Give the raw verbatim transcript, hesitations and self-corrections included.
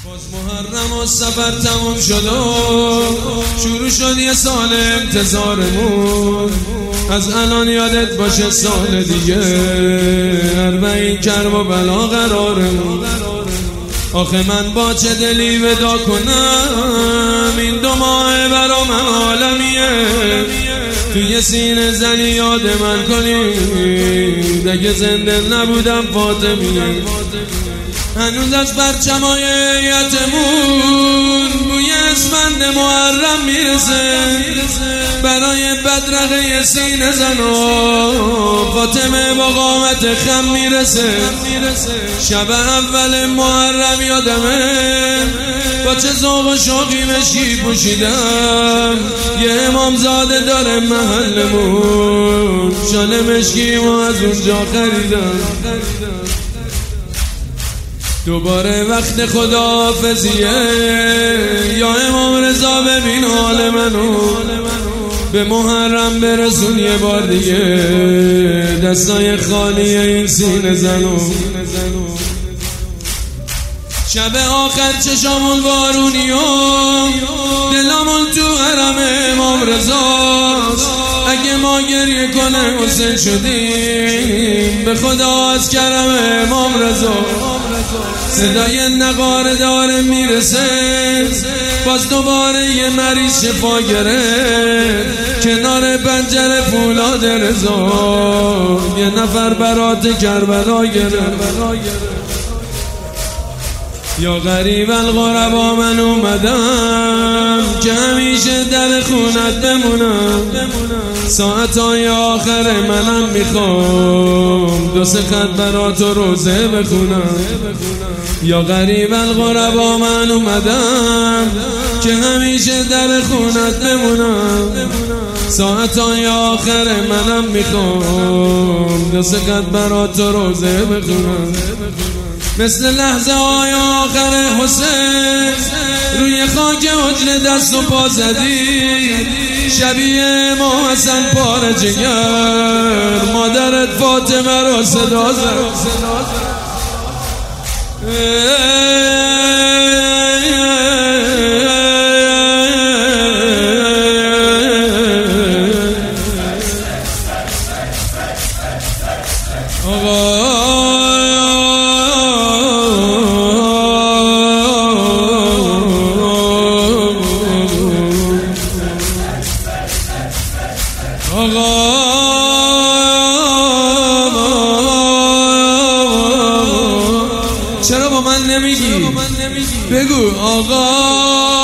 باز محرم و سفر تموم شد و شروع شد یه سال انتظارمون. از الان یادت باشه سال دیگه اربعین کرب و بلا قرارمون. آخه من با چه دلی ودا کنم، این دو ماه برا من عالمیه. توی سینه زنی یاد من کنید، اگه زنده نبودم فاطمیه. هنوز از پرچمای یتمون بوی اسفند محرم میرسه، برای بدرقه سینه زنو فاطمه با قامت خم میرسه. شب اول محرم یادمه با چه ذوق و شوقی مشکی پوشیدم. یه امامزاده داره محلمون، شال مشکی ما از اونجا خریدم. دوباره وقت خداحافظیه، یا امام رضا ببین حال منو، به محرم برسون یه بار دیگه دستای خالی این سینه زنو. شب آخر چشامون بارونی و دلامون تو حرم امام رضاست. اگه ما گریه کنه حسین شدیم، به خدا از کرم امام رضا. صدای نغاره داره میرسه، باز دوباره یه مریض شفا گرفت کنار پنجره فولاد رضا. یه نفر برات کربلا گرفت. یا غریب الغربا من اومدم که همیشه در خونت بمونم. ساعتای آخر منم میخوام دو سه خط برات و روزه بخونم. یا غریب الغربا من اومدم که همیشه در خونت بمونم. ساعتای آخر منم میخوام دو سه خط برات و روزه بخونم. مثل لحظه های آخر حسین روی خاک حجر دست و پا زدی، شبیه ما حسن پاره جگر مادرت فاطمه را صدا زد. چرا با من نمیگی؟ بگو آقا